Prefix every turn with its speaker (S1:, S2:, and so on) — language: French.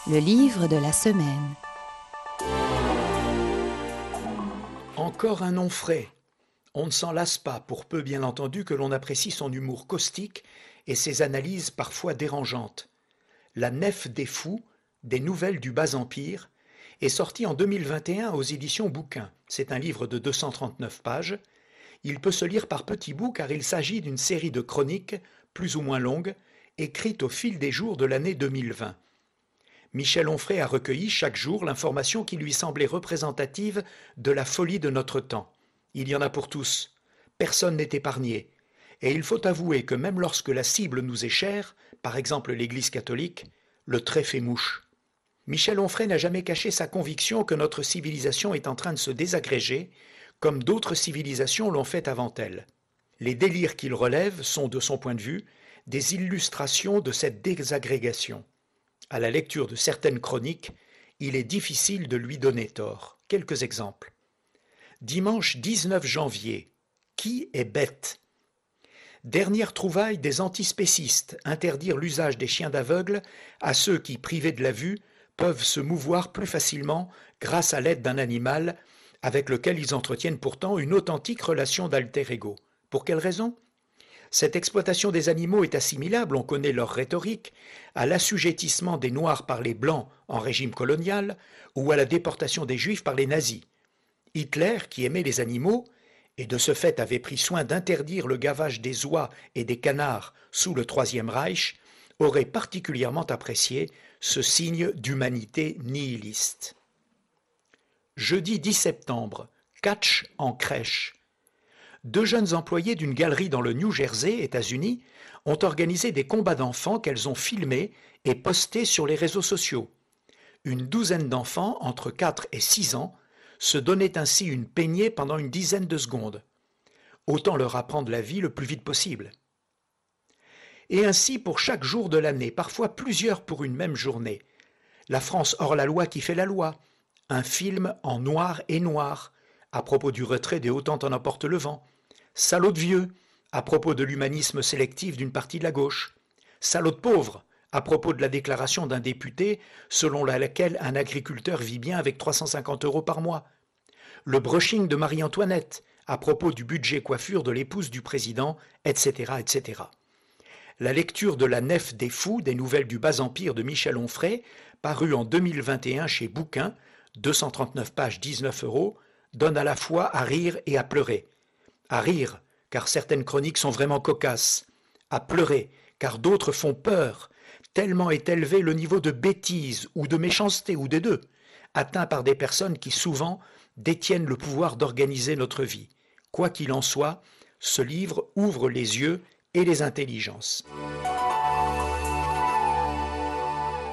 S1: Le livre de la semaine.
S2: Encore un nom frais. On ne s'en lasse pas, pour peu bien entendu que l'on apprécie son humour caustique et ses analyses parfois dérangeantes. La Nef des Fous, des nouvelles du Bas-Empire, est sorti en 2021 aux éditions Bouquin. C'est un livre de 239 pages. Il peut se lire par petits bouts car il s'agit d'une série de chroniques, plus ou moins longues, écrites au fil des jours de l'année 2020. Michel Onfray a recueilli chaque jour l'information qui lui semblait représentative de la folie de notre temps. Il y en a pour tous. Personne n'est épargné. Et il faut avouer que même lorsque la cible nous est chère, par exemple l'Église catholique, le trait fait mouche. Michel Onfray n'a jamais caché sa conviction que notre civilisation est en train de se désagréger, comme d'autres civilisations l'ont fait avant elle. Les délires qu'il relève sont, de son point de vue, des illustrations de cette désagrégation. À la lecture de certaines chroniques, il est difficile de lui donner tort. Quelques exemples. Dimanche 19 janvier. Qui est bête? Dernière trouvaille des antispécistes, interdire l'usage des chiens d'aveugle à ceux qui, privés de la vue, peuvent se mouvoir plus facilement grâce à l'aide d'un animal avec lequel ils entretiennent pourtant une authentique relation d'alter ego. Pour quelle raison? Cette exploitation des animaux est assimilable, on connaît leur rhétorique, à l'assujettissement des Noirs par les Blancs en régime colonial ou à la déportation des Juifs par les nazis. Hitler, qui aimait les animaux, et de ce fait avait pris soin d'interdire le gavage des oies et des canards sous le Troisième Reich, aurait particulièrement apprécié ce signe d'humanité nihiliste. Jeudi 10 septembre, catch en crèche. Deux jeunes employées d'une galerie dans le New Jersey, États-Unis, ont organisé des combats d'enfants qu'elles ont filmés et postés sur les réseaux sociaux. Une douzaine d'enfants, entre 4 et 6 ans, se donnaient ainsi une peignée pendant une dizaine de secondes. Autant leur apprendre la vie le plus vite possible. Et ainsi pour chaque jour de l'année, parfois plusieurs pour une même journée. La France hors la loi qui fait la loi. Un film en noir et noir, à propos du retrait des Autant en emporte le vent. Salaud de vieux, à propos de l'humanisme sélectif d'une partie de la gauche. Salaud de pauvre, à propos de la déclaration d'un député selon laquelle un agriculteur vit bien avec 350 € par mois. Le brushing de Marie-Antoinette, à propos du budget coiffure de l'épouse du président, etc., etc. La lecture de La Nef des Fous, des nouvelles du Bas-Empire de Michel Onfray, paru en 2021 chez Bouquin, 239 pages, 19 €, donne à la fois à rire et à pleurer. À rire, car certaines chroniques sont vraiment cocasses. À pleurer, car d'autres font peur, tellement est élevé le niveau de bêtise ou de méchanceté ou des deux, atteint par des personnes qui souvent détiennent le pouvoir d'organiser notre vie. Quoi qu'il en soit, ce livre ouvre les yeux et les intelligences.